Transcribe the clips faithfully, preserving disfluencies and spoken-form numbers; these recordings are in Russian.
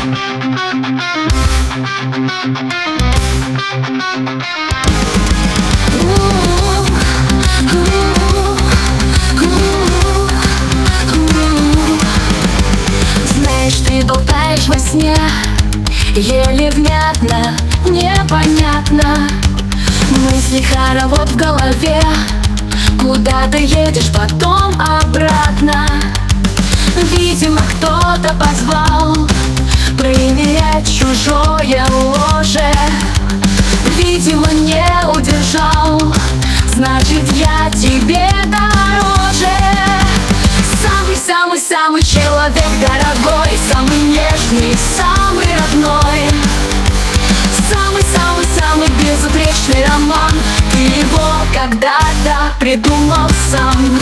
Знаешь, ты болтаешь во сне, еле внятно, непонятно. Мысли хоровод в голове, куда ты едешь, потом обратно. Видимо, кто-то позвал примерять чужое ложе. Видимо, не удержал, значит, я тебе дороже. Самый-самый-самый человек дорогой, самый нежный, самый родной. Самый-самый-самый безупречный роман, ты его когда-то придумал сам.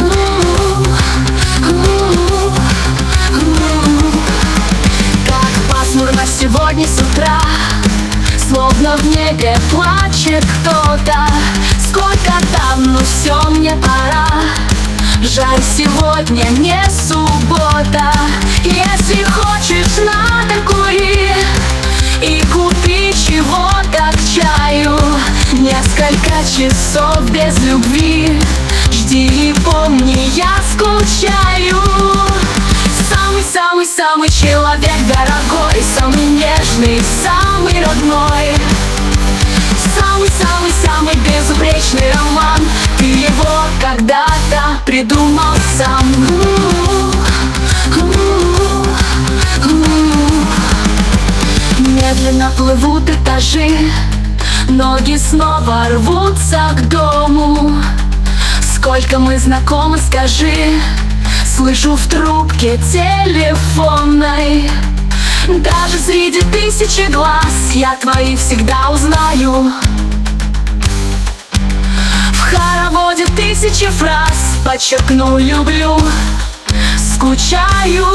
Как пасмурно сегодня с утра, словно в небе плачет кто-то. Сколько там, но все, мне пора. Жаль, сегодня не суббота. Если хочешь, надо кури и купи чего-то к чаю. Несколько часов без любви, жди и помни, я скучаю. Самый-самый-самый человек дорогой, самый нежный, самый родной. Самый-самый-самый безупречный роман, ты его когда-то придумал сам. Медленно плывут этажи, ноги снова рвутся к дому. Сколько мы знакомы, скажи, слышу в трубке телефонной. Даже среди тысячи глаз я твои всегда узнаю. В хороводе тысячи фраз, подчеркну, люблю, скучаю.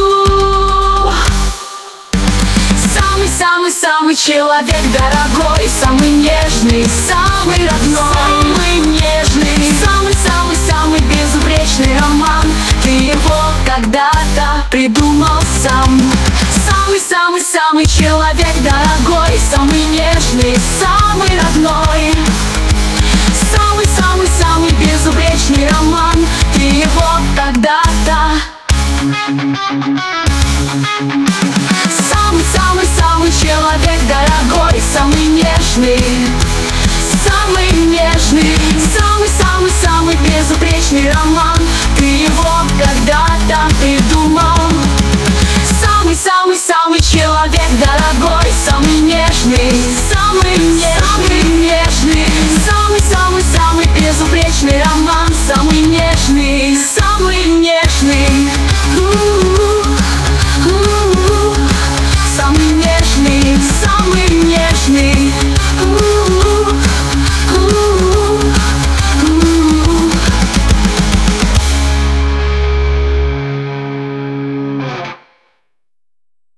Самый-самый-самый человек дорогой, самый нежный, самый родной. Самый нежный, самый-самый-самый безупречный роман, ты его когда-то придумал сам. Самый-самый-самый человек дорогой, самый нежный, самый родной. Самый-самый-самый безупречный роман, ты его когда-то